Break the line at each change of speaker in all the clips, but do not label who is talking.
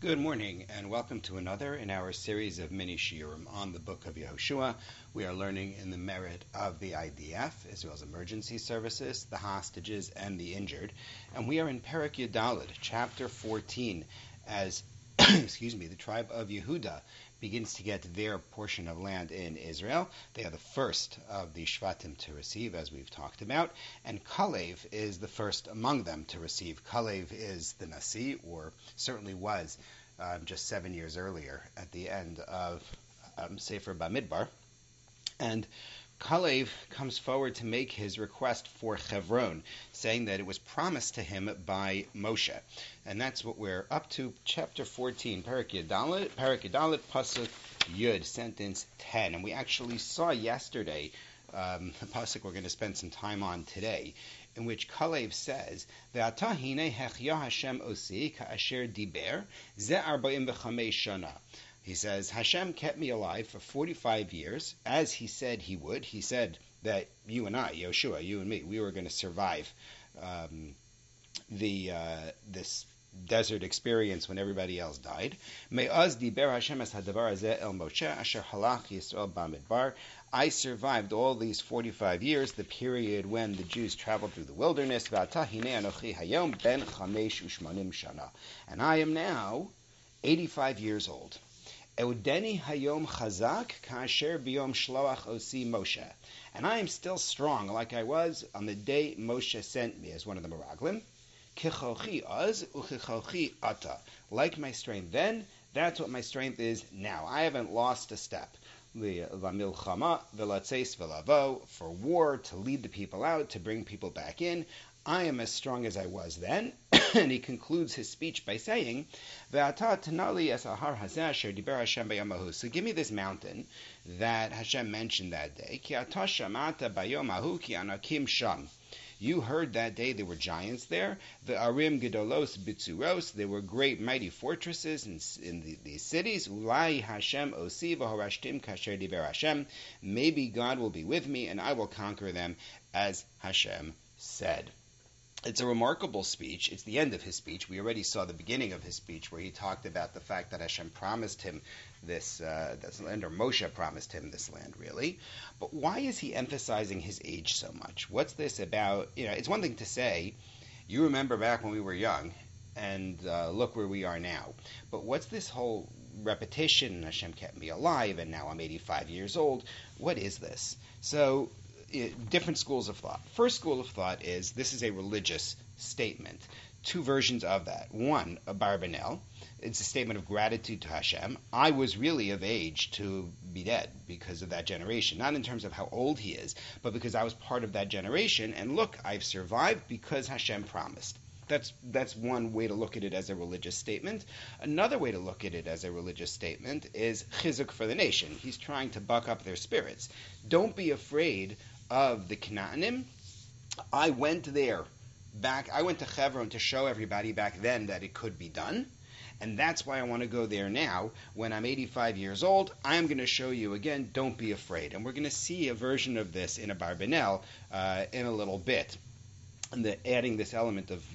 Good morning, and welcome to another in our series of mini shiurim on the book of Yehoshua. We are learning in the merit of the IDF, Israel's emergency services, the hostages, and the injured. And we are in Perek Yudalid, chapter 14, as the tribe of Yehuda begins to get their portion of land in Israel. They are the first of the Shvatim to receive, as we've talked about, and Kalev is the first among them to receive. Kalev is the Nasi, or certainly was just 7 years earlier at the end of Sefer Bamidbar. And Kalev comes forward to make his request for Hebron, saying that it was promised to him by Moshe. And that's what we're up to, chapter 14, Perek Yudalid, Pasuk Yud, sentence 10. And we actually saw yesterday, the Pasuk we're going to spend some time on today, in which Kalev says, Ve'ata hine hechya Hashem osi ka'asher diber, ze 45 shana. He says, Hashem kept me alive for 45 years, as he said he would. He said that you and I, Yehoshua, you and me, we were going to survive this desert experience when everybody else died. Me'az diber Hashem es hadavar hazeh el Moshe asher halach Yisrael bamidbar. I survived all these 45 years, the period when the Jews traveled through the wilderness. Ve'ata hine anochi hayom ben chamesh u'shmanim shana. And I am now 85 years old. Eudeni hayom chazak ka'asher biyom shloach osi Moshe. And I am still strong like I was on the day Moshe sent me, as one of the Meraglim. Kichochi az uchichochi ata. Like my strength then, that's what my strength is now. I haven't lost a step. Lamilchama velatzeis velavo, for war, to lead the people out, to bring people back in. I am as strong as I was then. And he concludes his speech by saying, Ve'ata tanali es ahar hazeh asher diber Hashem bayom. So give me this mountain that Hashem mentioned that day. Ki ata shamata bayom ahu ki anakim sham. You heard that day there were giants there. The arim gedolos bitzuros. There were great mighty fortresses in these cities. Ulai Hashem osi v'horashtim kasher diber Hashem. Maybe God will be with me and I will conquer them, as Hashem said. It's a remarkable speech. It's the end of his speech. We already saw the beginning of his speech where he talked about the fact that Hashem promised him this land, or Moshe promised him this land, really. But why is he emphasizing his age so much? What's this about? It's one thing to say, you remember back when we were young, and look where we are now. But what's this whole repetition, Hashem kept me alive, and now I'm 85 years old? What is this? So, different schools of thought. First school of thought is this is a religious statement. Two versions of that. One, a Barbanel. It's a statement of gratitude to Hashem. I was really of age to be dead because of that generation. Not in terms of how old he is, but because I was part of that generation. And look, I've survived because Hashem promised. That's one way to look at it as a religious statement. Another way to look at it as a religious statement is chizuk for the nation. He's trying to buck up their spirits. Don't be afraid of the Canaanim. I went there I went to Hebron to show everybody back then that it could be done. And that's why I want to go there now. When I'm 85 years old, I'm going to show you again, don't be afraid. And we're going to see a version of this in a Barbanel in a little bit. And adding this element of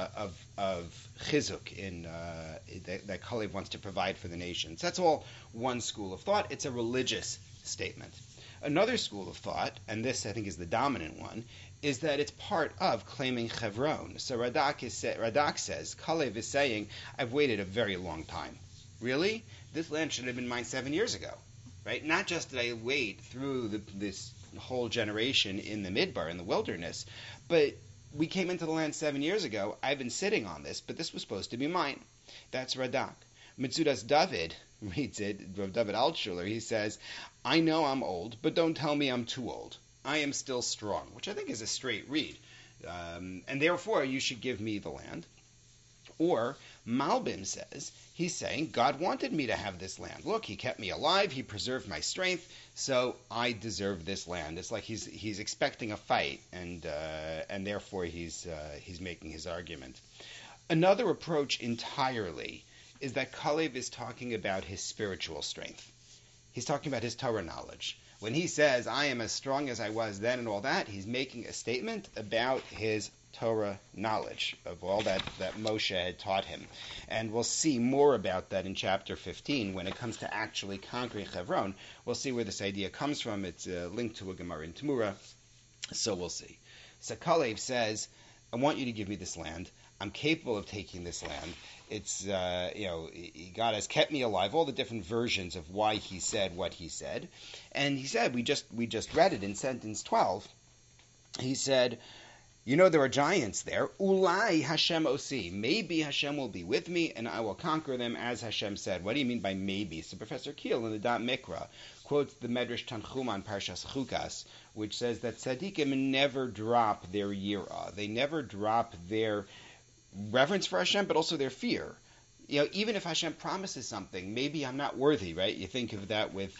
chizuk that Kalev wants to provide for the nations. That's all one school of thought. It's a religious statement. Another school of thought, and this I think is the dominant one, is that it's part of claiming Hebron. So Radak says, Kalev is saying, I've waited a very long time. Really? This land should have been mine 7 years ago, right? Not just did I wait through this whole generation in the Midbar, in the wilderness, but we came into the land 7 years ago. I've been sitting on this, but this was supposed to be mine. That's Radak. Mitzudas David reads it, Rav David Altshuler, he says, I know I'm old, but don't tell me I'm too old. I am still strong, which I think is a straight read. And therefore, you should give me the land. Or Malbim says, he's saying, God wanted me to have this land. Look, he kept me alive, he preserved my strength, so I deserve this land. It's like he's expecting a fight, and therefore he's making his argument. Another approach entirely is that Kalev is talking about his spiritual strength. He's talking about his Torah knowledge. When he says, I am as strong as I was then and all that, he's making a statement about his Torah knowledge of all that Moshe had taught him. And we'll see more about that in chapter 15 when it comes to actually conquering Hebron. We'll see where this idea comes from. It's linked to a Gemara in Tamura, so we'll see. So Kalev says, I want you to give me this land. I'm capable of taking this land. It's, God has kept me alive, all the different versions of why he said what he said. And he said, we just read it in sentence 12. He said, there are giants there. Ulai Hashem osi. Maybe Hashem will be with me and I will conquer them as Hashem said. What do you mean by maybe? So Professor Kiel in the Da'at Mikra quotes the Medrash Tanchuma Parshas Chukas, which says that tzaddikim never drop their yirah. They never drop their reverence for Hashem, but also their fear. Even if Hashem promises something, maybe I'm not worthy, right? You think of that with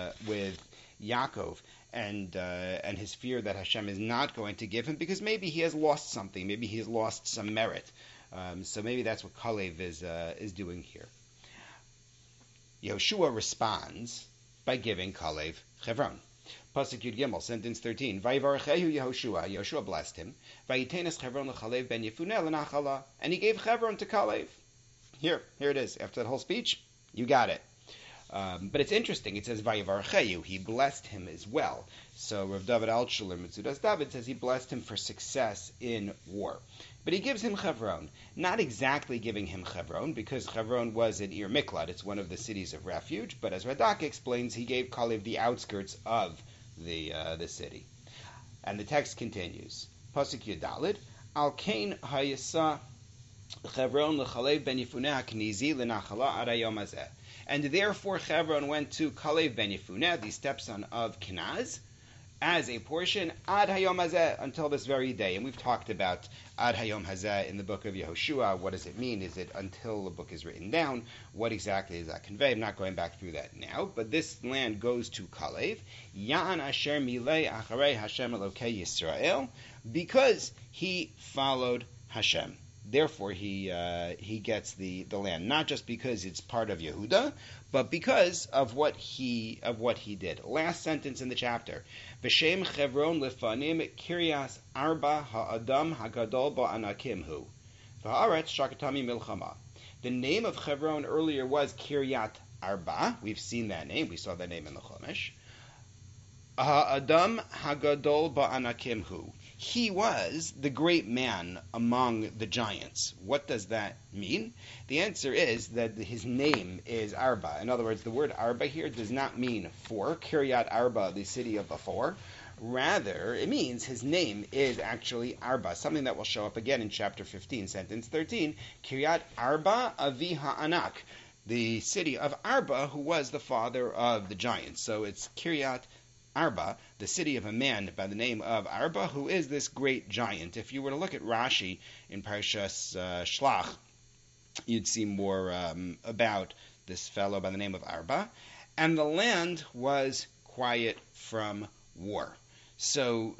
Yaakov and his fear that Hashem is not going to give him because maybe he has lost something, maybe he has lost some merit. So maybe that's what Kalev is doing here. Yehoshua responds by giving Kalev Hebron. Pasuk Yud Gimel, sentence 13. Vayivarechehu Yehoshua. Yehoshua blessed him. Vayitenes Hebron l'Chalev ben Yefuneh l'Nachala. And he gave Hebron to Kalev. Here it is. After that whole speech, you got it. But it's interesting. It says Vayivarechehu. He blessed him as well. So Rav David Altshuler, Mitzudas David, says he blessed him for success in war. But he gives him Hebron. Not exactly giving him Hebron, because Hebron was an Ir Miklat. It's one of the cities of refuge. But as Radak explains, he gave Kalev the outskirts of the city. And the text continues. Pasuk Yudalid, Al Kain Hayasa Hebron l'Chalev ben Yefuneh HaKnizi l'Nachala ad hayom hazeh. And therefore Hebron went to Kalev ben Yefuneh, the stepson of Kenaz, as a portion ad hayom hazeh, until this very day. And we've talked about ad hayom hazeh in the book of Yehoshua. What does it mean? Is it until the book is written down? What exactly does that convey? I'm not going back through that now. But this land goes to Kalev, Ya'an asher milei acharei Hashem Elokei Yisrael, because he followed Hashem. Therefore, he gets the land, not just because it's part of Yehuda, but because of what he did. Last sentence in the chapter: V'shem Hebron lefanim Kiryas Arba ha'adam hagadol ba'anakim hu v'haaretz shakatami milchama. The name of Hebron earlier was Kiryat Arba. We've seen that name. We saw that name in the Chumash. Ha'adam hagadol ba'anakim hu. He was the great man among the giants. What does that mean? The answer is that his name is Arba. In other words, the word Arba here does not mean four, Kiryat Arba, the city of the four. Rather, it means his name is actually Arba, something that will show up again in chapter 15, sentence 13, Kiryat Arba Avi Ha'anak, the city of Arba, who was the father of the giants. So it's Kiryat Arba, the city of a man by the name of Arba, who is this great giant. If you were to look at Rashi in Parshas Shlach, you'd see more about this fellow by the name of Arba. And the land was quiet from war. So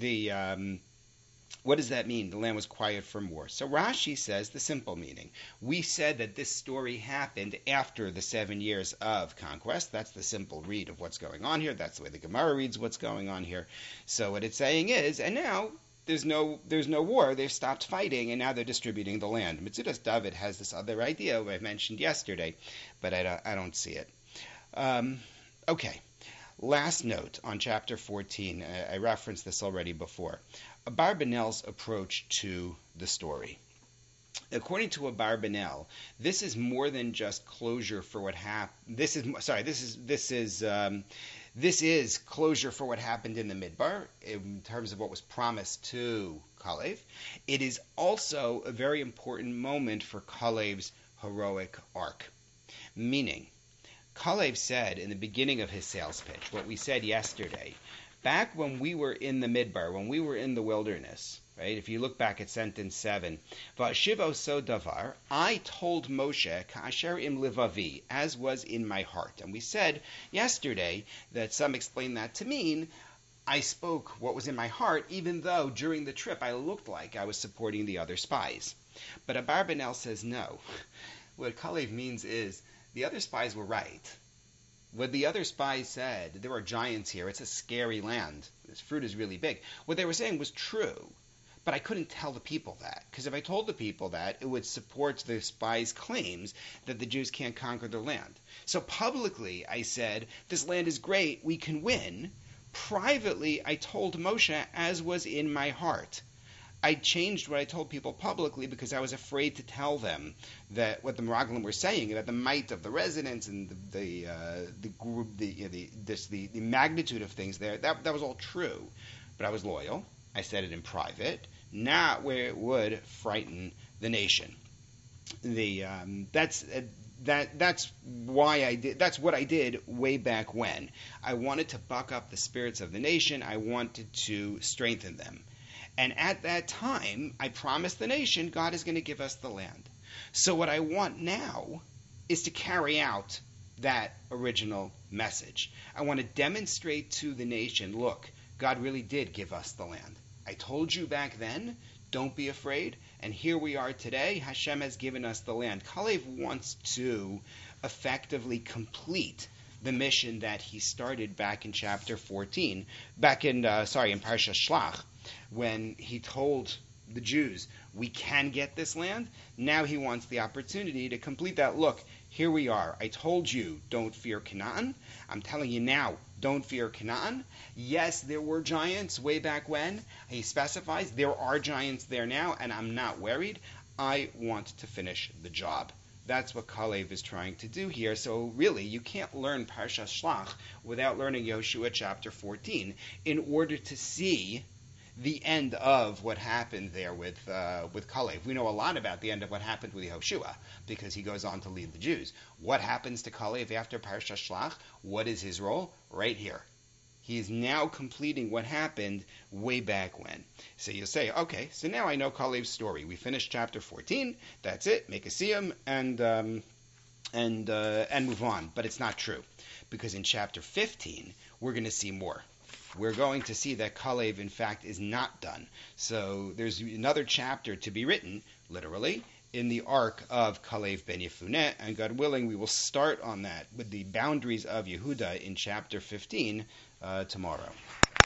what does that mean? The land was quiet from war. So Rashi says the simple meaning. We said that this story happened after the 7 years of conquest. That's the simple read of what's going on here. That's the way the Gemara reads what's going on here. So what it's saying is, and now there's no war. They've stopped fighting, and now they're distributing the land. Mitzudas David has this other idea I mentioned yesterday, but I don't see it. Okay. Last note on chapter 14. I referenced this already before. Abarbanel's approach to the story. According to Abarbanel, this is more than just closure for what happened. This is closure for what happened in the Midbar in terms of what was promised to Kalev. It is also a very important moment for Kalev's heroic arc. Meaning, Kalev said in the beginning of his sales pitch, what we said yesterday, back when we were in the Midbar, when we were in the wilderness, right? If you look back at sentence 7, Va'shivo so davar, I told Moshe, Ka'asher im livavi, as was in my heart. And we said yesterday that some explain that to mean I spoke what was in my heart, even though during the trip I looked like I was supporting the other spies. But Abarbanel says no. What Kalev means is the other spies were right. What the other spies said, there are giants here, it's a scary land, this fruit is really big. What they were saying was true, But I couldn't tell the people that, because if I told the people that, it would support the spies' claims that the Jews can't conquer their land. So publicly, I said, this land is great, we can win. Privately, I told Moshe, as was in my heart. I changed what I told people publicly because I was afraid to tell them that what the Meraglim were saying about the might of the residents and the magnitude of things there. That was all true, but I was loyal. I said it in private, not where it would frighten the nation. That's why I did. That's what I did way back when. I wanted to buck up the spirits of the nation. I wanted to strengthen them. And at that time, I promised the nation God is going to give us the land. So what I want now is to carry out that original message. I want to demonstrate to the nation, look, God really did give us the land. I told you back then, don't be afraid. And here we are today. Hashem has given us the land. Kalev wants to effectively complete the mission that he started back in chapter 14, in Parsha Shlach, when he told the Jews, we can get this land. Now he wants the opportunity to complete that. Look, here we are. I told you, don't fear Canaan. I'm telling you now, don't fear Canaan. Yes, there were giants way back when. He specifies there are giants there now, and I'm not worried. I want to finish the job. That's what Kalev is trying to do here. So really, you can't learn Parsha Shlach without learning Yoshua chapter 14 in order to see the end of what happened there with Kalev. We know a lot about the end of what happened with Yehoshua because he goes on to lead the Jews. What happens to Kalev after Parsha Shlach? What is his role? Right here. He is now completing what happened way back when. So you'll say, okay, so now I know Kalev's story. We finished chapter 14. That's it. Make a siyum and move on. But it's not true, because in chapter 15 we're going to see more. We're going to see that Kalev, in fact, is not done. So there's another chapter to be written, literally, in the arc of Kalev ben Yefuneh, and God willing, we will start on that with the boundaries of Yehuda in chapter 15 tomorrow.